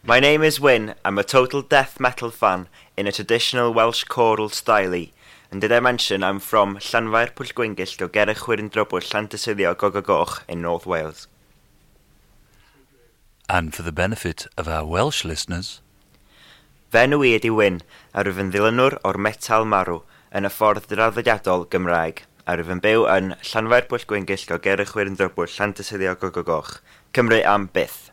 My name is Wyn. I'm a total death metal fan in a traditional Welsh choral style. And did I mention I'm from Llanfair Pwll Gwyngyll o Gerrych Wyrndrobwll Llantysilio Gogogoch in North Wales. And for the benefit of our Welsh listeners, Fenw i ydi Wyn, a rwyf yn ddilynwr o'r metal marw yn y ffordd draddodiadol Gymraeg, a rwyf yn byw yn Llanfair Pwll Gwyngyll o Gerrych Wyrndrobwll Llantysilio Gogogoch, Cymru am byth.